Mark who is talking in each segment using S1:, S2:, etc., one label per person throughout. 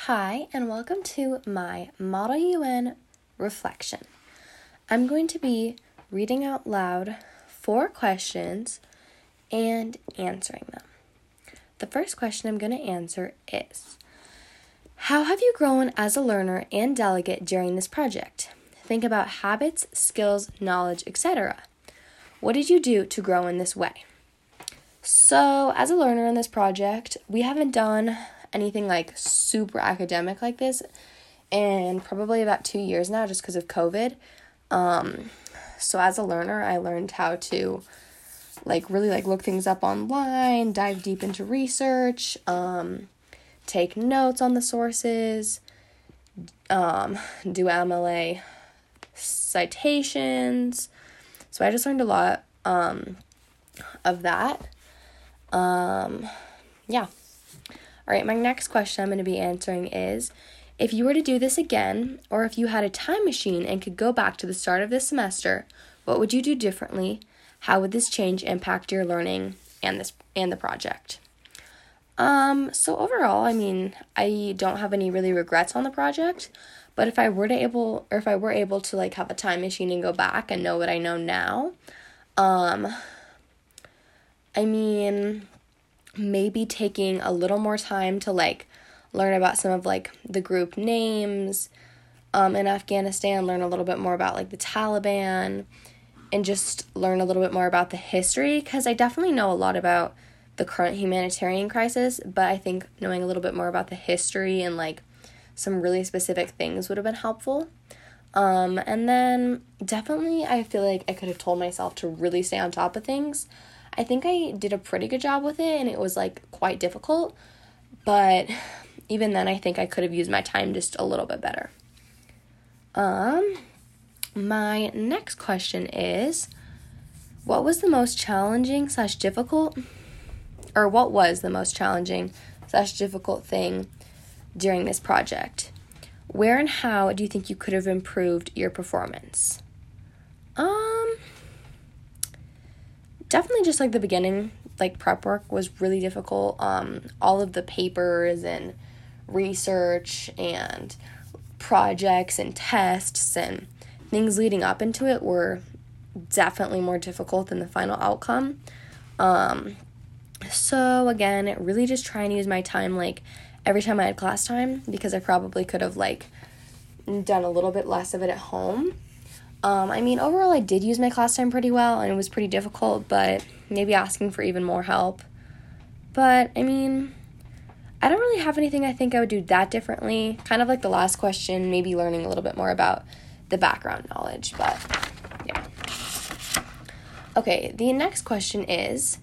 S1: Hi, and welcome to my Model UN reflection. I'm going to be reading out loud 4 questions and answering them. The first question I'm going to answer is, how have you grown as a learner and delegate during this project? Think about habits, skills, knowledge, etc. What did you do to grow in this way? So, as a learner in this project, we haven't done anything like super academic like this in probably about 2 years now, just because of COVID. So as a learner, I learned how to really look things up online, dive deep into research, take notes on the sources, do MLA citations. So I just learned a lot of that. All right, my next question I'm going to be answering is, if you were to do this again, or if you had a time machine and could go back to the start of this semester, what would you do differently? How would this change impact your learning and the project? So overall, I don't have any really regrets on the project, but if I were able to have a time machine and go back and know what I know now, maybe taking a little more time to learn about some of the group names in Afghanistan, learn a little bit more about the Taliban, and just learn a little bit more about the history, because I definitely know a lot about the current humanitarian crisis, but I think knowing a little bit more about the history and some really specific things would have been helpful. And then definitely I feel like I could have told myself to really stay on top of things. I think I did a pretty good job with it, and it was quite difficult, but even then I think I could have used my time just a little bit better. My next question is, what was the most challenging / difficult, or what was the most challenging / difficult thing during this project? Where and how do you think you could have improved your performance? Definitely just the beginning, prep work was really difficult. All of the papers and research and projects and tests and things leading up into it were definitely more difficult than the final outcome. So again, really just trying to use my time every time I had class time, because I probably could have done a little bit less of it at home. Overall I did use my class time pretty well, and it was pretty difficult, but maybe asking for even more help. But I don't really have anything I think I would do that differently. Kind of like the last question, maybe learning a little bit more about the background knowledge, but yeah. Okay, the next question is,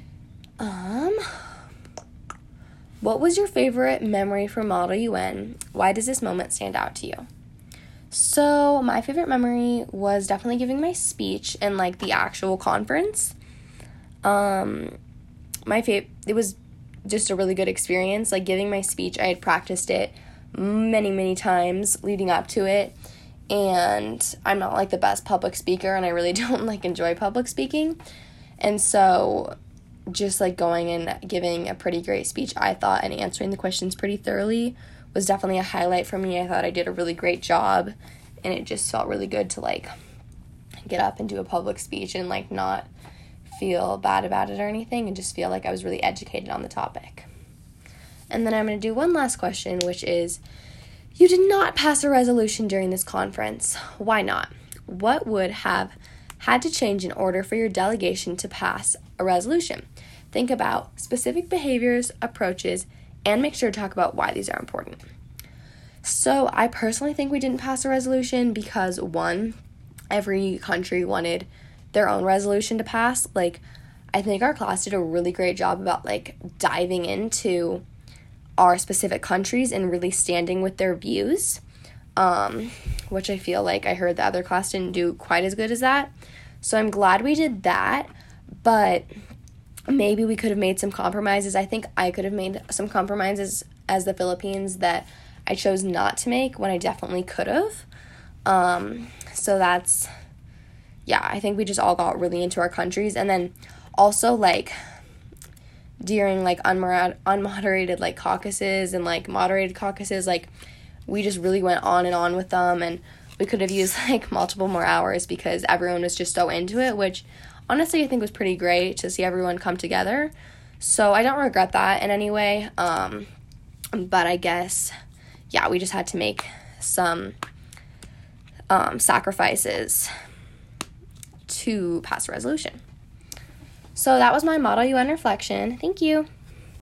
S1: what was your favorite memory from Model UN? Why does this moment stand out to you? So my favorite memory was definitely giving my speech and the actual conference. It was just a really good experience. Giving my speech, I had practiced it many, many times leading up to it, and I'm not the best public speaker, and I really don't enjoy public speaking. And so just going and giving a pretty great speech, I thought, and answering the questions pretty thoroughly was definitely a highlight for me. I thought I did a really great job, and it just felt really good to get up and do a public speech and not feel bad about it or anything, and just feel I was really educated on the topic. And then I'm going to do one last question, which is, you did not pass a resolution during this conference. Why not? What would have had to change in order for your delegation to pass a resolution? Think about specific behaviors, approaches, and make sure to talk about why these are important. So I personally think we didn't pass a resolution because, one, every country wanted their own resolution to pass. I think our class did a really great job about diving into our specific countries and really standing with their views, which I feel I heard the other class didn't do quite as good as that. So I'm glad we did that, but maybe we could have made some compromises. I think I could have made some compromises as the Philippines that I chose not to make when I definitely could have. So that's, I think we just all got really into our countries. And then also during like unmoderated like caucuses and like moderated caucuses, like we just really went on and on with them, and we could have used like multiple more hours because everyone was just so into it, which honestly I think was pretty great to see everyone come together. So I don't regret that in any way. But I guess, yeah, we just had to make some sacrifices to pass a resolution. So that was my Model UN reflection. Thank you.